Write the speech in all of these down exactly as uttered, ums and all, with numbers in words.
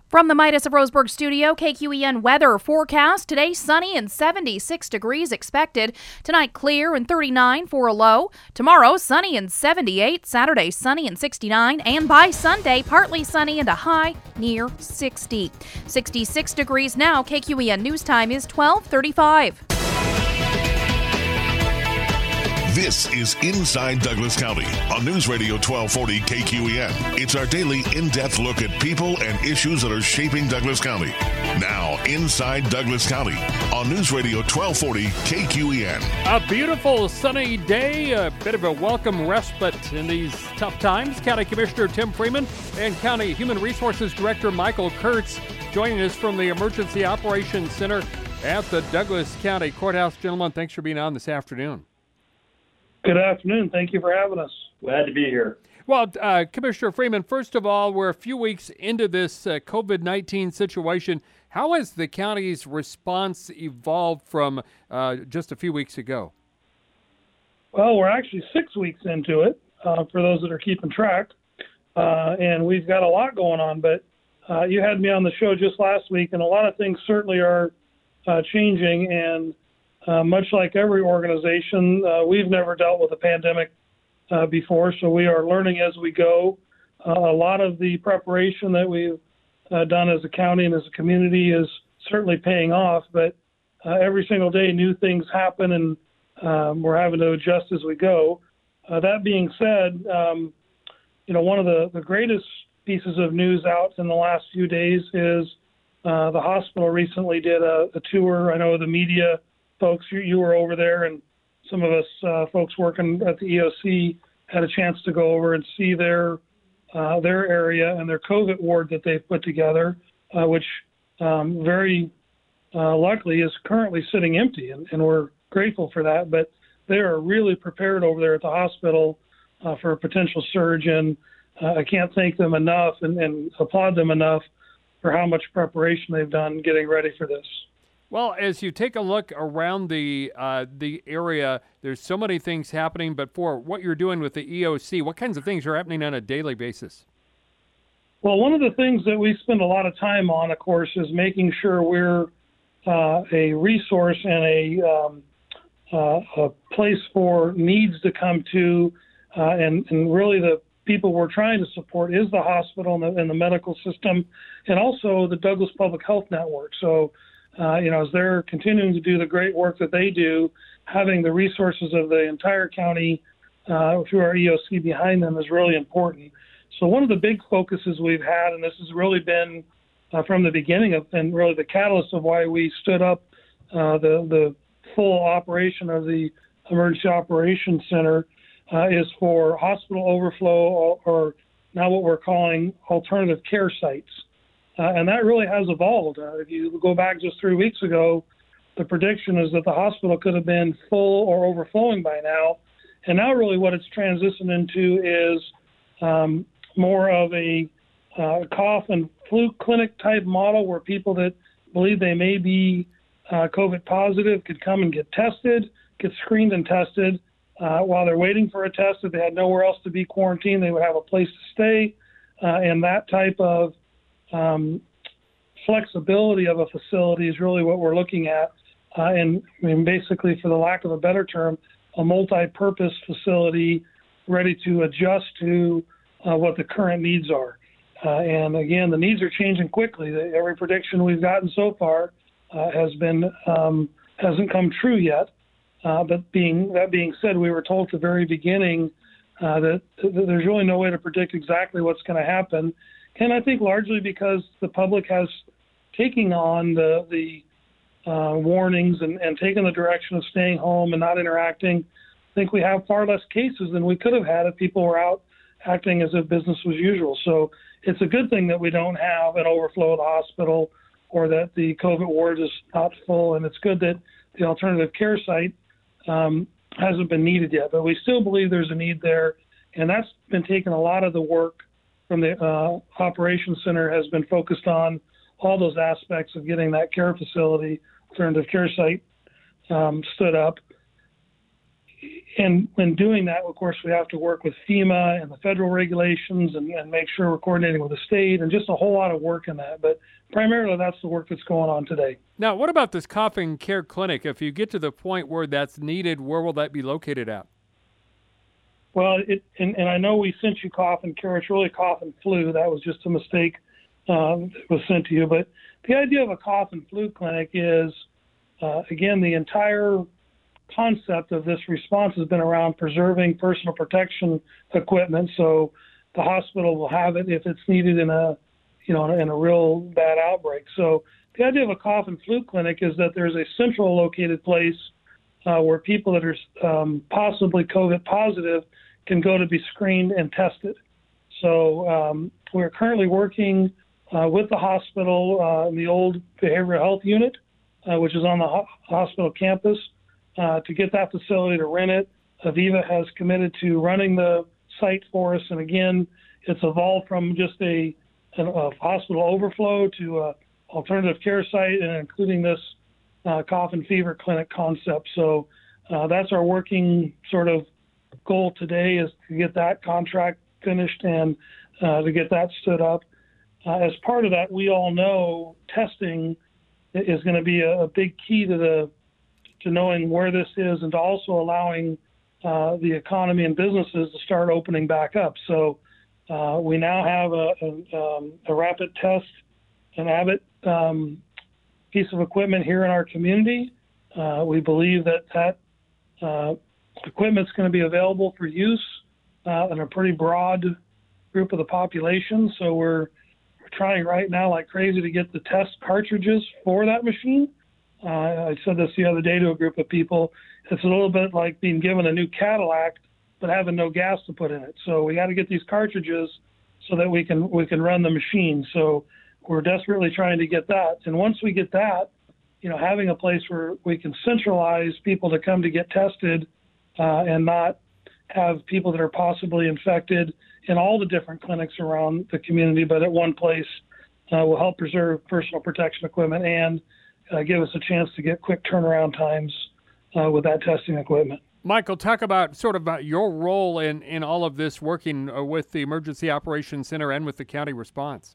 From the Midas of Roseburg studio, K Q E N weather forecast. Today, sunny and seventy-six degrees expected. Tonight, clear and thirty-nine for a low. Tomorrow, sunny and seventy-eight. Saturday, sunny and sixty-nine. And by Sunday, partly sunny and a high near sixty. sixty-six degrees now. K Q E N news time is twelve thirty-five. This is Inside Douglas County on News Radio twelve forty K Q E N. It's our daily in-depth look at people and issues that are shaping Douglas County. Now, Inside Douglas County on News Radio twelve forty K Q E N. A beautiful sunny day, a bit of a welcome respite in these tough times. County Commissioner Tim Freeman and County Human Resources Director Michael Kurtz joining us from the Emergency Operations Center at the Douglas County Courthouse. Gentlemen, thanks for being on this afternoon. Good afternoon. Thank you for having us. Glad to be here. Well, uh, Commissioner Freeman, first of all, we're a few weeks into this uh, COVID nineteen situation. How has the county's response evolved from uh, just a few weeks ago? Well, we're actually six weeks into it, uh, for those that are keeping track, uh, and we've got a lot going on. But uh, you had me on the show just last week, and a lot of things certainly are uh, changing, and Uh, much like every organization, uh, we've never dealt with a pandemic uh, before, so we are learning as we go. Uh, a lot of the preparation that we've uh, done as a county and as a community is certainly paying off, but uh, every single day new things happen, and um, we're having to adjust as we go. Uh, that being said, um, you know, one of the, the greatest pieces of news out in the last few days is uh, the hospital recently did a, a tour. I know the media folks, you, you were over there, and some of us uh, folks working at the E O C had a chance to go over and see their uh, their area and their COVID ward that they've put together, uh, which um, very uh, luckily is currently sitting empty, and, and we're grateful for that. But they are really prepared over there at the hospital uh, for a potential surge, and uh, I can't thank them enough and, and applaud them enough for how much preparation they've done getting ready for this. Well, as you take a look around the uh, the area, there's so many things happening, but for what you're doing with the E O C, what kinds of things are happening on a daily basis? Well, one of the things that we spend a lot of time on, of course, is making sure we're uh, a resource and a, um, uh, a place for needs to come to, uh, and, and really the people we're trying to support is the hospital and the, and the medical system, and also the Douglas Public Health Network. So Uh, you know, as they're continuing to do the great work that they do, having the resources of the entire county uh, through our E O C behind them is really important. So one of the big focuses we've had, and this has really been uh, from the beginning of, and really the catalyst of why we stood up uh, the, the full operation of the Emergency Operations Center, uh, is for hospital overflow, or, or now what we're calling alternative care sites. Uh, and that really has evolved. Uh, if you go back just three weeks ago, the prediction is that the hospital could have been full or overflowing by now. And now really what it's transitioned into is um, more of a uh, cough and flu clinic type model, where people that believe they may be uh, COVID positive could come and get tested, get screened and tested. Uh, while they're waiting for a test, if they had nowhere else to be quarantined, they would have a place to stay. Uh, and that type of Um, flexibility of a facility is really what we're looking at. Uh, and I mean, basically, for the lack of a better term, a multi-purpose facility ready to adjust to uh, what the current needs are. Uh, and again, the needs are changing quickly. The, every prediction we've gotten so far uh, has been um, hasn't come true yet. Uh, but being that being said, we were told at the very beginning uh, that, that there's really no way to predict exactly what's going to happen. And I think largely because the public has taken on the, the uh, warnings and, and taken the direction of staying home and not interacting. I think we have far less cases than we could have had if people were out acting as if business was usual. So it's a good thing that we don't have an overflow of the hospital, or that the COVID ward is not full. And it's good that the alternative care site um, hasn't been needed yet. But we still believe there's a need there. And that's been taking a lot of the work from the uh, Operations Center, has been focused on all those aspects of getting that care facility, alternative care site, um, stood up. and when doing that, of course, we have to work with FEMA and the federal regulations and, and make sure we're coordinating with the state, and just a whole lot of work in that. But primarily, that's the work that's going on today. Now, what about this cough and care clinic? If you get to the point where that's needed, where will that be located at? Well, it, and, and I know we sent you cough and care. It's really cough and flu. That was just a mistake um, that was sent to you. But the idea of a cough and flu clinic is, uh, again, the entire concept of this response has been around preserving personal protection equipment. So the hospital will have it if it's needed in a, you know, in a real bad outbreak. So the idea of a cough and flu clinic is that there's a central located place uh, where people that are um, possibly COVID positive can go to be screened and tested. So um, we're currently working uh, with the hospital uh, in the old behavioral health unit, uh, which is on the ho- hospital campus, uh, to get that facility to rent it. Aviva has committed to running the site for us. And again, it's evolved from just a, a, a hospital overflow to a alternative care site, and including this uh, cough and fever clinic concept. So uh, that's our working sort of goal today, is to get that contract finished and uh, to get that stood up. Uh, as part of that, we all know testing is going to be a, a big key to the to knowing where this is, and to also allowing uh, the economy and businesses to start opening back up. So uh, we now have a, a, um, a rapid test, an Abbott um, piece of equipment here in our community. Uh, we believe that that uh, equipment's going to be available for use uh, in a pretty broad group of the population. So we're, we're trying right now like crazy to get the test cartridges for that machine. Uh, I said this the other day to a group of people. It's a little bit like being given a new Cadillac, but having no gas to put in it. So we got to get these cartridges so that we can we can run the machine. So we're desperately trying to get that. And once we get that, you know, having a place where we can centralize people to come to get tested uh, and not have people that are possibly infected in all the different clinics around the community, but at one place uh, will help preserve personal protection equipment and uh, give us a chance to get quick turnaround times uh, with that testing equipment. Michael, talk about sort of about your role in, in all of this, working uh, with the Emergency Operations Center and with the county response.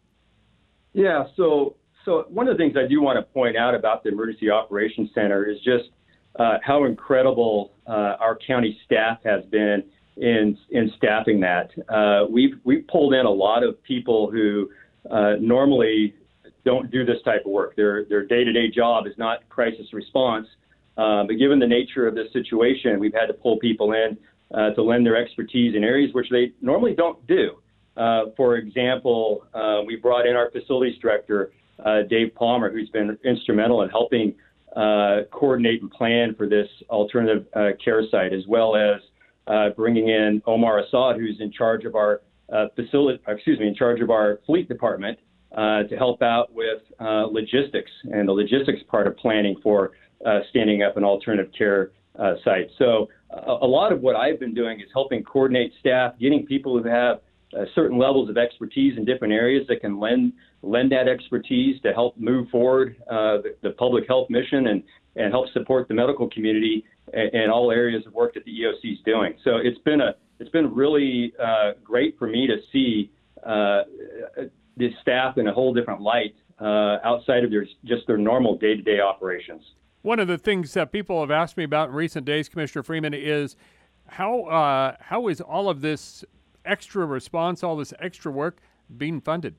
Yeah, so so one of the things I do want to point out about the Emergency Operations Center is just uh, how incredible uh, our county staff has been in in staffing that. Uh, we've we've pulled in a lot of people who uh, normally don't do this type of work. Their their day-to-day job is not crisis response, uh, but given the nature of this situation, we've had to pull people in uh, to lend their expertise in areas which they normally don't do. Uh, for example, uh, we brought in our facilities director, uh, Dave Palmer, who's been instrumental in helping uh, coordinate and plan for this alternative uh, care site, as well as uh, bringing in Omar Assad, who's in charge of our uh, facility, excuse me, in charge of our fleet department, uh, to help out with uh, logistics and the logistics part of planning for uh, standing up an alternative care uh, site. So uh, a lot of what I've been doing is helping coordinate staff, getting people who have Uh, certain levels of expertise in different areas that can lend lend that expertise to help move forward uh, the, the public health mission and, and help support the medical community in, in all areas of work that the E O C is doing. So it's been a it's been really uh, great for me to see uh, the staff in a whole different light uh, outside of their just their normal day-to-day operations. One of the things that people have asked me about in recent days, Commissioner Freeman, is how uh, how is all of this extra response, all this extra work being funded?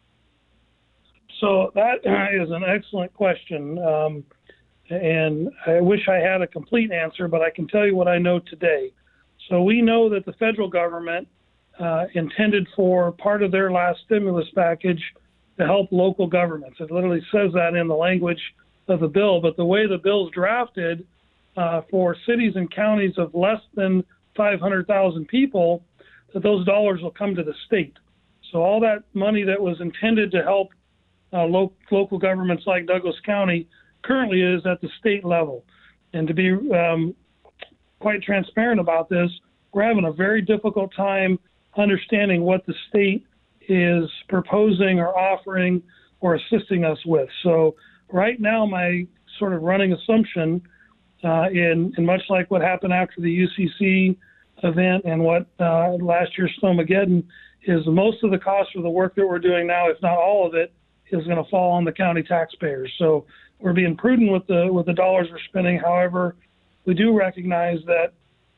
So that is an excellent question. Um, and I wish I had a complete answer, but I can tell you what I know today. So we know that the federal government uh, intended for part of their last stimulus package to help local governments. It literally says that in the language of the bill, but the way the bill's drafted uh, for cities and counties of less than five hundred thousand people, that those dollars will come to the state. So all that money that was intended to help uh, lo- local governments like Douglas County currently is at the state level. And to be um, quite transparent about this, we're having a very difficult time understanding what the state is proposing or offering or assisting us with. So right now, my sort of running assumption uh, and, and much like what happened after the U C C event and what uh, last year's Snowmageddon, is most of the cost of the work that we're doing now, if not all of it, is going to fall on the county taxpayers. So we're being prudent with the with the dollars we're spending. However, we do recognize that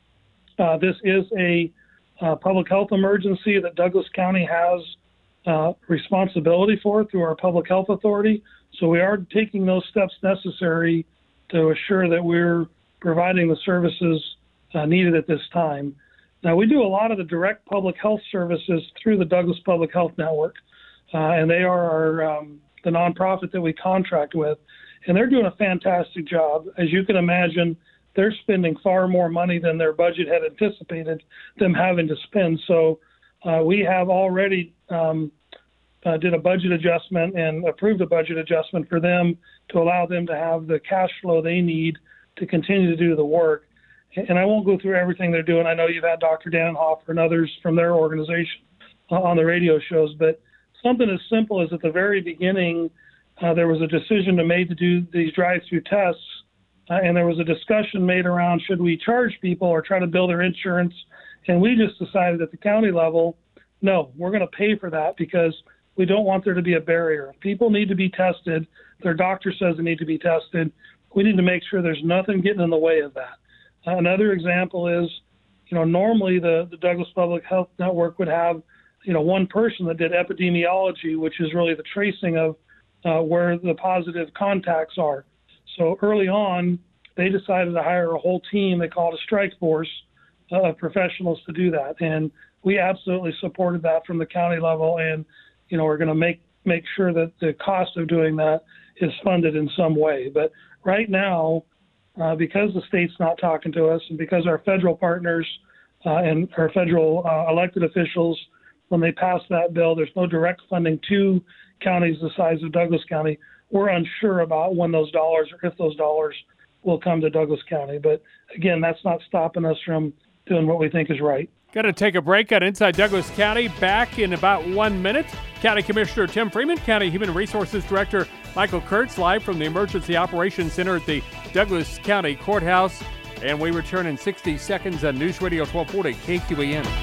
uh, this is a uh, public health emergency that Douglas County has uh, responsibility for through our public health authority. So we are taking those steps necessary to assure that we're providing the services uh, needed at this time. Now, we do a lot of the direct public health services through the Douglas Public Health Network, uh, and they are our, um, the nonprofit that we contract with, and they're doing a fantastic job. As you can imagine, they're spending far more money than their budget had anticipated them having to spend. So uh, we have already um, uh, did a budget adjustment and approved a budget adjustment for them to allow them to have the cash flow they need to continue to do the work. And I won't go through everything they're doing. I know you've had Doctor Dannenhofer and others from their organization uh, on the radio shows, but something as simple as at the very beginning, uh, there was a decision to made to do these drive-through tests, uh, and there was a discussion made around should we charge people or try to bill their insurance, and we just decided at the county level, no, we're going to pay for that because we don't want there to be a barrier. If people need to be tested, their doctor says they need to be tested, we need to make sure there's nothing getting in the way of that. Another example is, you know, normally the, the Douglas Public Health Network would have, you know, one person that did epidemiology, which is really the tracing of uh, where the positive contacts are. So early on, they decided to hire a whole team. They called a strike force uh, of professionals to do that. And we absolutely supported that from the county level. And, you know, we're going to make, make sure that the cost of doing that is funded in some way. But right now, Uh, because the state's not talking to us and because our federal partners uh, and our federal uh, elected officials, when they pass that bill, there's no direct funding to counties the size of Douglas County. We're unsure about when those dollars or if those dollars will come to Douglas County. But again, that's not stopping us from doing what we think is right. Got to take a break on Inside Douglas County. Back in about one minute. County Commissioner Tim Freeman, County Human Resources Director Michael Kurtz, live from the Emergency Operations Center at the Douglas County Courthouse. And we return in sixty seconds on News Radio twelve forty K Q E N.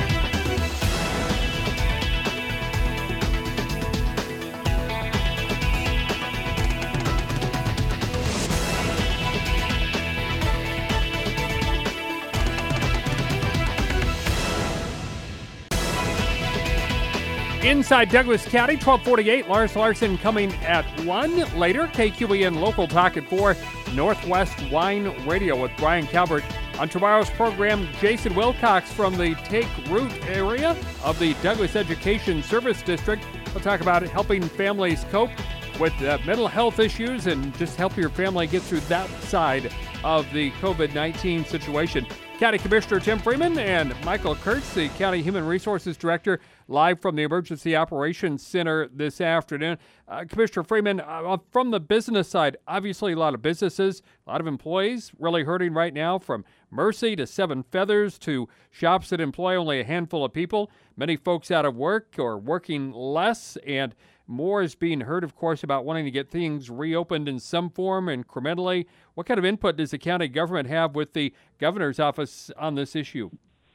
Inside Douglas County, twelve forty-eight. Lars Larson coming at one. Later, K Q E N Local Talk at four. Northwest Wine Radio with Brian Calvert. On tomorrow's program, Jason Wilcox from the Take Root area of the Douglas Education Service District. We'll talk about helping families cope with uh, mental health issues and just help your family get through that side of the covid nineteen situation. County Commissioner Tim Freeman and Michael Kurtz, the County Human Resources Director, live from the Emergency Operations Center this afternoon. Uh, Commissioner Freeman, uh, from the business side, obviously a lot of businesses, a lot of employees really hurting right now, from Mercy to Seven Feathers to shops that employ only a handful of people. Many folks out of work or working less, and more is being heard, of course, about wanting to get things reopened in some form incrementally. What kind of input does the county government have with the governor's office on this issue?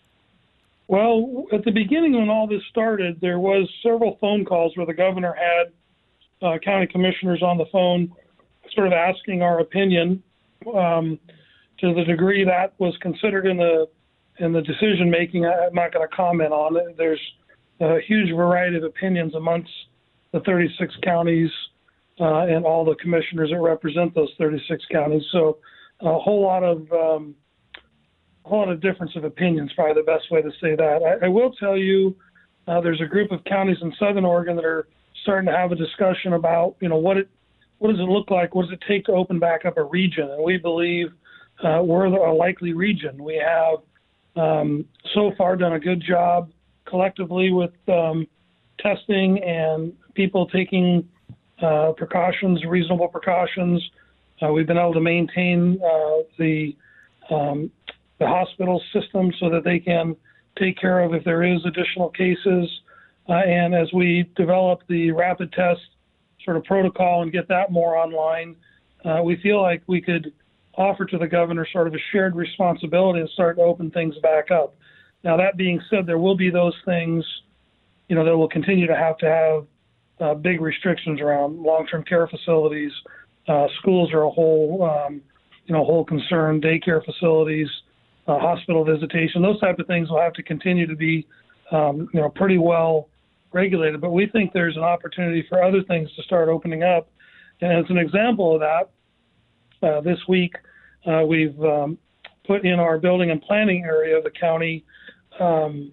Well, at the beginning when all this started, there was several phone calls where the governor had uh, county commissioners on the phone sort of asking our opinion. Um, to the degree that was considered in the in the decision making, I'm not going to comment on it. There's a huge variety of opinions amongst the thirty-six counties uh, and all the commissioners that represent those thirty-six counties. So a whole lot of um, a whole lot of difference of opinions, probably the best way to say that. I, I will tell you, uh, there's a group of counties in Southern Oregon that are starting to have a discussion about, you know, what it what does it look like? What does it take to open back up a region? And we believe uh, we're a likely region. We have um, so far done a good job collectively with um, testing and people taking uh, precautions, reasonable precautions. Uh, we've been able to maintain uh, the um, the hospital system so that they can take care of if there is additional cases. Uh, and as we develop the rapid test sort of protocol and get that more online, uh, we feel like we could offer to the governor sort of a shared responsibility and start to open things back up. Now, that being said, there will be those things, you know, that will continue to have to have uh, big restrictions around long-term care facilities. Uh, schools are a whole, um, you know, whole concern. Daycare facilities, uh, hospital visitation, those type of things will have to continue to be, um, you know, pretty well regulated. But we think there's an opportunity for other things to start opening up. And as an example of that, uh, this week uh, we've um, put in our building and planning area of the county um,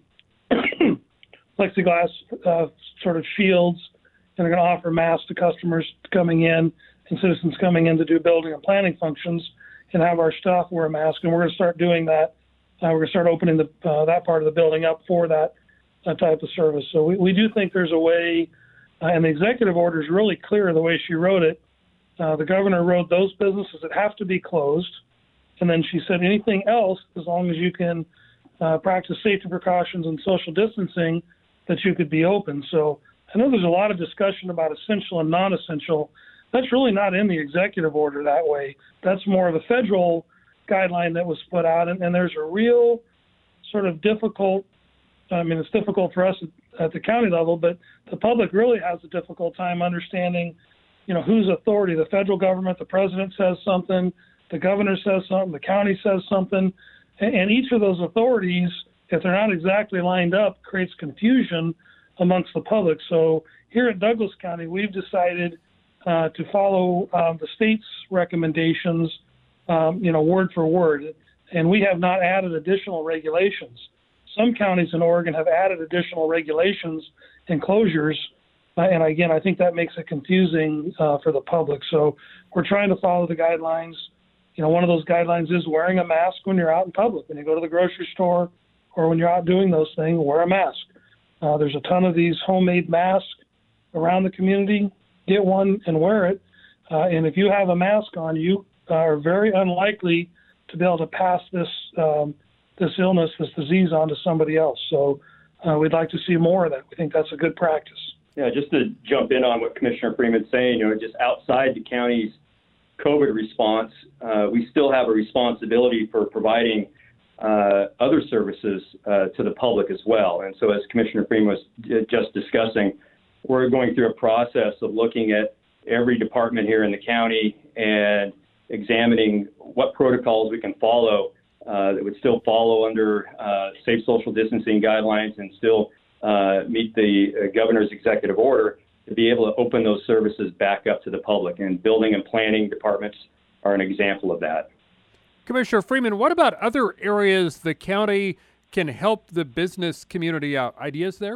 plexiglass uh, sort of shields, and they're going to offer masks to customers coming in and citizens coming in to do building and planning functions, and have our staff wear a mask. And we're going to start doing that. Uh, we're going to start opening the, uh, that part of the building up for that uh, type of service. So we, we do think there's a way, uh, and the executive order is really clear the way she wrote it. Uh, the governor wrote those businesses that have to be closed, and then she said anything else, as long as you can uh, practice safety precautions and social distancing, that you could be open. So I know there's a lot of discussion about essential and non-essential. That's really not in the executive order that way. That's more of a federal guideline that was put out, and, and there's a real sort of difficult, I mean, it's difficult for us at, at the county level, but the public really has a difficult time understanding, you know, whose authority. The federal government, the president says something, the governor says something, the county says something, and, and each of those authorities, if they're not exactly lined up, creates confusion amongst the public. So here at Douglas County, we've decided uh, to follow uh, the state's recommendations, um, you know, word for word, and we have not added additional regulations. Some counties in Oregon have added additional regulations and closures, uh, and again, I think that makes it confusing uh, for the public. So we're trying to follow the guidelines. You know, one of those guidelines is wearing a mask when you're out in public. When you go to the grocery store or when you're out doing those things, wear a mask. Uh, there's a ton of these homemade masks around the community. Get one and wear it. Uh, and if you have a mask on, you are very unlikely to be able to pass this um, this illness, this disease on to somebody else. So uh, we'd like to see more of that. We think that's a good practice. Yeah, just to jump in on what Commissioner Freeman's saying, you know, just outside the county's COVID response, uh, we still have a responsibility for providing uh, other services uh, to the public as well. And so as Commissioner Freeman was just discussing, we're going through a process of looking at every department here in the county and examining what protocols we can follow uh, that would still follow under uh, safe social distancing guidelines and still uh, meet the uh, governor's executive order to be able to open those services back up to the public. And building and planning departments are an example of that. Commissioner Freeman, what about other areas the county can help the business community out? Ideas there?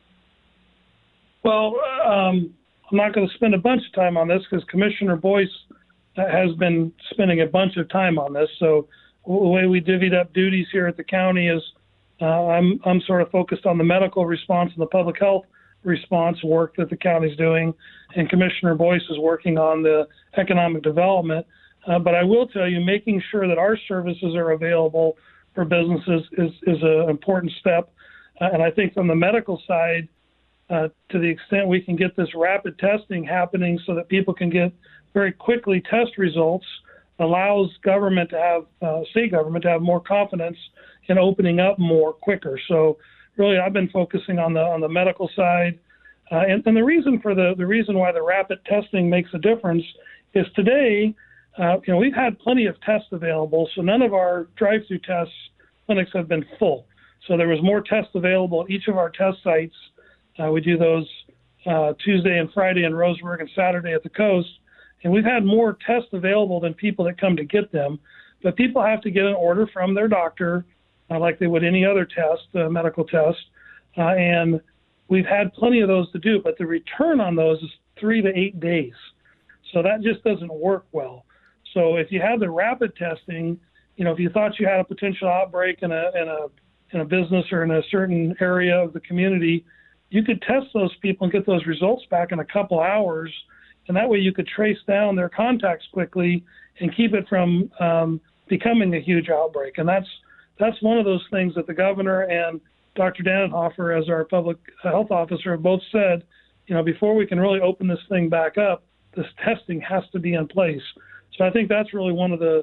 Well, um, I'm not going to spend a bunch of time on this because Commissioner Boyce has been spending a bunch of time on this. So the way we divvied up duties here at the county is uh, I'm I'm sort of focused on the medical response and the public health response work that the county's doing, and Commissioner Boyce is working on the economic development. Uh, but I will tell you, making sure that our services are available for businesses is is an important step. Uh, and I think from the medical side, Uh, to the extent we can get this rapid testing happening so that people can get very quickly test results, allows government to have, uh, state government to have more confidence in opening up more quicker. So really I've been focusing on the on the medical side. Uh, and, and the reason for the, the reason why the rapid testing makes a difference is today, uh, you know, we've had plenty of tests available, so none of our drive-through tests clinics have been full. So there was more tests available at each of our test sites. Uh, we do those uh, Tuesday and Friday in Roseburg and Saturday at the coast. And we've had more tests available than people that come to get them. But people have to get an order from their doctor, uh, like they would any other test, uh, medical test. Uh, and we've had plenty of those to do. But the return on those is three to eight days. So that just doesn't work well. So if you have the rapid testing, you know, if you thought you had a potential outbreak in a, in a, in a business or in a certain area of the community, you could test those people and get those results back in a couple hours, and that way you could trace down their contacts quickly and keep it from um, becoming a huge outbreak. And that's that's one of those things that the governor and Doctor Dannenhofer, as our public health officer, have both said, you know, before we can really open this thing back up, this testing has to be in place. So I think that's really one of the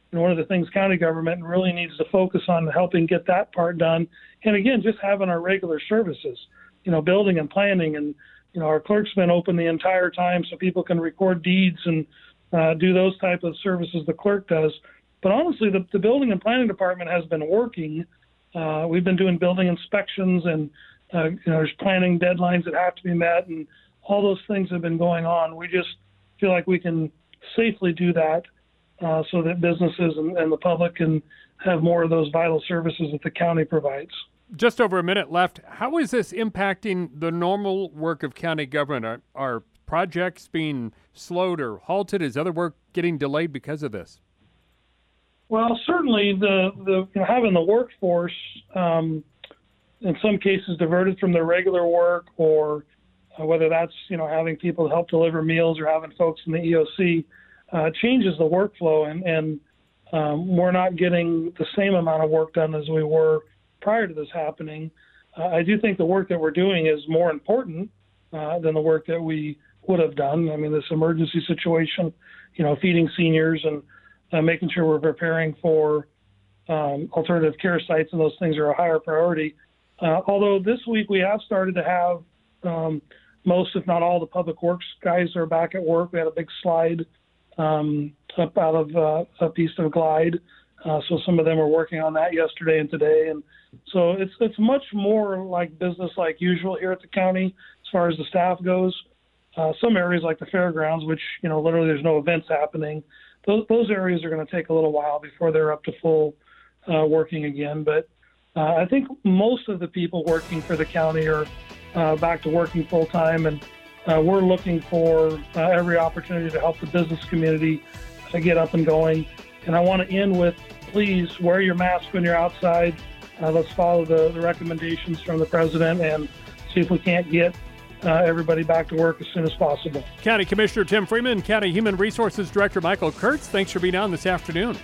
and one of the things county government really needs to focus on helping get that part done. And again, just having our regular services, you know, building and planning, and you know, our clerk's been open the entire time so people can record deeds and uh, do those type of services the clerk does. But honestly, the, the building and planning department has been working. Uh, we've been doing building inspections, and uh, you know, there's planning deadlines that have to be met, and all those things have been going on. We just feel like we can safely do that uh, so that businesses and, and the public can have more of those vital services that the county provides. Just over a minute left. How is this impacting the normal work of county government? Are, are projects being slowed or halted? Is other work getting delayed because of this? Well, certainly the, the you know, having the workforce, um, in some cases, diverted from their regular work, or uh, whether that's you know having people help deliver meals or having folks in the E O C, uh, changes the workflow, and, and um, we're not getting the same amount of work done as we were prior to this happening. Uh, I do think the work that we're doing is more important uh, than the work that we would have done. I mean, this emergency situation, you know, feeding seniors and uh, making sure we're preparing for um, alternative care sites and those things are a higher priority. Uh, although this week we have started to have um, most, if not all, the public works guys are back at work. We had a big slide um, up out of uh, up east of Glide. Uh, so some of them are working on that yesterday and today. And so it's it's much more like business like usual here at the county as far as the staff goes. Uh, some areas like the fairgrounds, which, you know, literally there's no events happening, those, those areas are going to take a little while before they're up to full uh, working again. But uh, I think most of the people working for the county are uh, back to working full time. And uh, we're looking for uh, every opportunity to help the business community uh, get up and going. And I want to end with, please wear your mask when you're outside. Uh, let's follow the, the recommendations from the president and see if we can't get uh, everybody back to work as soon as possible. County Commissioner Tim Freeman, County Human Resources Director Michael Kurtz, thanks for being on this afternoon.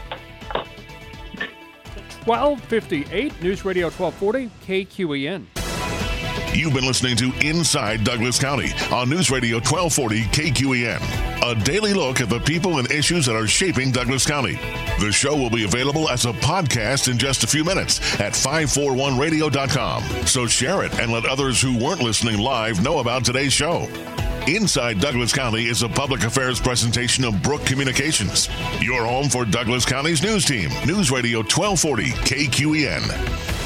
twelve fifty-eight, News Radio twelve forty, K Q E N. You've been listening to Inside Douglas County on News Radio twelve forty K Q E N, a daily look at the people and issues that are shaping Douglas County. The show will be available as a podcast in just a few minutes at five forty-one radio dot com. So share it and let others who weren't listening live know about today's show. Inside Douglas County is a public affairs presentation of Brook Communications, your home for Douglas County's news team. News Radio twelve forty K Q E N.